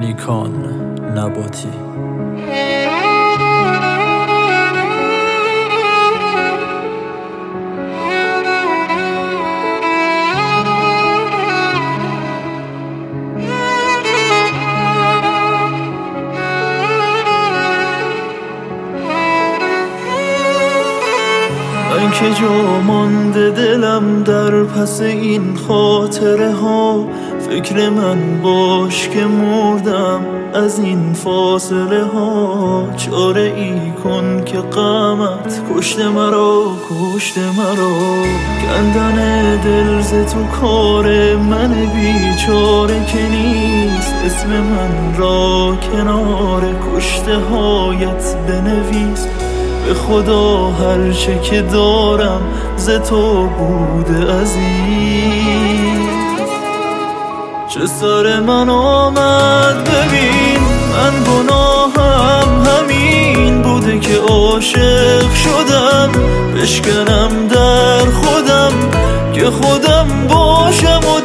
نیکان نباتی. من که جا مانده دلم در پس این خاطره ها، فکر من باش که مردم از این فاصله ها. چاره ای کن که غمت کشته مرا، کشته مرا. کندن دل ز تو کار من بیچاره که نیست، اسم من را کنار کشته هایت بنویس. به خدا هرچه که دارم ز تو بوده عزیز. چه سر من آمد ببین، من گناهم همین بوده که عاشق شدم، بشکنم در خودم که خودم باشم و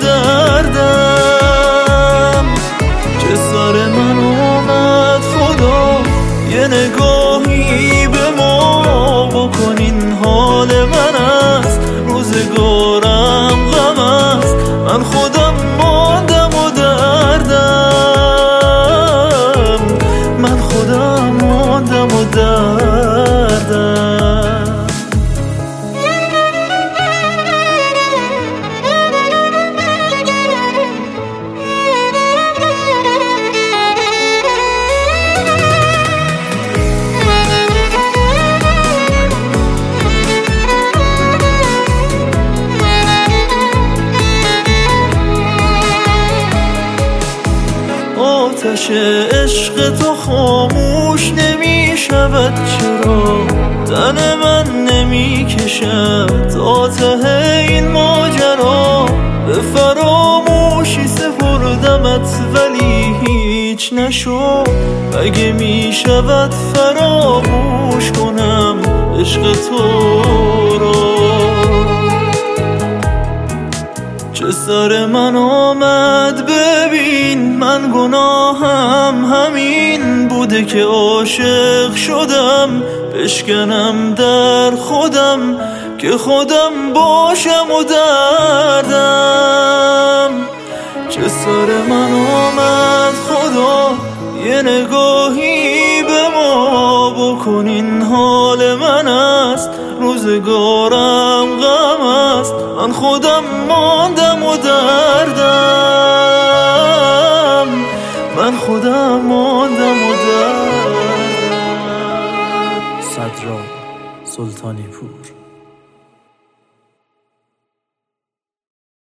دردم. چه سر من آمد خدا، یه نگاهی به ما بکن، این حال من است، روزگارم غم است، من خودم ماندم و دردم، من خودم ماندم و دردم. آتش عشق تو خاموش نمی شود، چرا تن من نمی کشد تا ته این ماجرا. به فراموشی سپردمت ولی هیچ نشد، اگه می شود فراموش کنم عشق تو را. چه سر من آمد ببین، من گناهم همین بوده که عاشق شدم، بشکنم در خودم که خودم باشم و دردم. چه سر من آمد خدا، یه نگاهی به ما بکن، این حال من است، روزگارم غم است، من خودم ماندم و دردم، من خودم ماندم و دردم. صدرا سلطانی پور.